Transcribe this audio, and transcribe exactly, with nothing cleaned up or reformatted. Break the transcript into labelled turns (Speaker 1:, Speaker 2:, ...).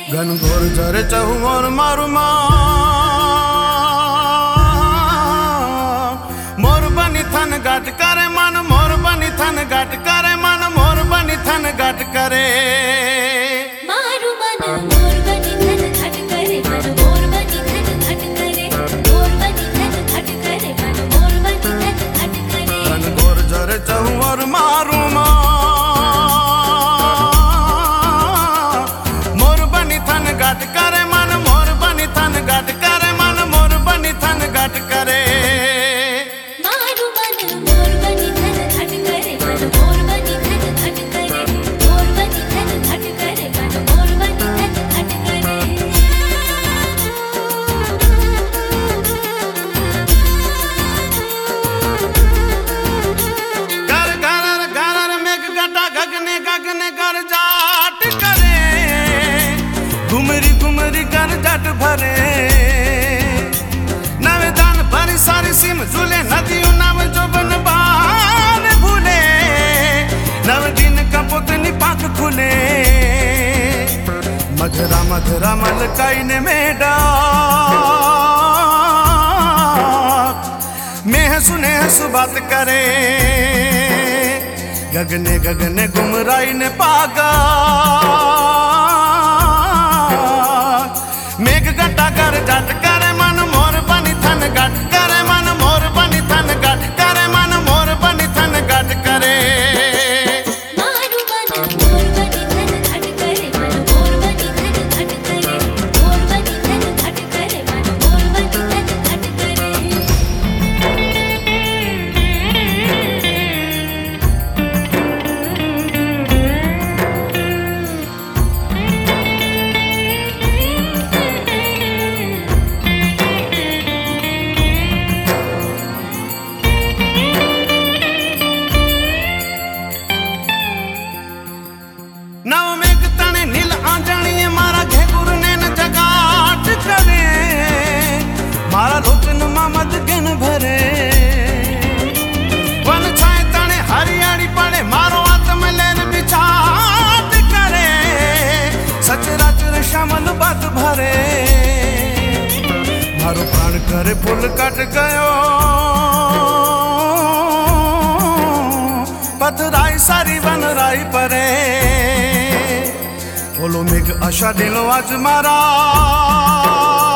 Speaker 1: घनघोर झरे चहु और मारू माँ मोर बनी थन गाट करे मन मोर बनी थन गाट करे मन मोर बनी थन गाट करे
Speaker 2: मारू मन मोर बनी थन घट करे मन मोर बनी थन घट करे मोर बनी थन घट करे मन मोर बनी थन घट करे
Speaker 1: घनघोर झरे चहु और मारू माँ मोर बनी थन गाट करे मन मोर बनी थन गाट करे मन मोर बनी थन गाट करे
Speaker 2: मारू मन मोर बनी थन घट करे मन मोर बनी थन घट करे मोर बनी थन घट करे मन मोर बनी थन घट करे
Speaker 1: घर घर घर मेघ गटा गगने गगने कर जाट करे घुमरी घुमरी कर जाट भरे नवे दान भरी सारी सीम झूले नदियों नव जोबन बान भूले नव दिन का पुतनी पाक खुले मधुरा मधुरा मलकाई ने मेडा मेह सुने सुबात करे गगने गगने गुमराई ने पागा मेघ गटा कर जाट करे मन मोर बनी थन गाट करे मन मोर बनी थन गाट करे मन मोर बनी थन गाट करे
Speaker 2: मारू मन मोर बनी थन घट करे मन मोर बनी थन घट करे मोर बनी थन घट करे मन मोर बनी थन घट करे
Speaker 1: नव मेघ तने नील आंजणीए मारा घेगुर ने न जगाट करे मारा लोचन मामद गन भरे वन छाए तने हरियाली पड़े मारो आत्म लेन बिछाट करे सचराचर श्यामल बात भरे मारो प्राण करे फूल कट गयो पथराई सारी वन राई परे बोलो मेघ आशा दिलो आज मारा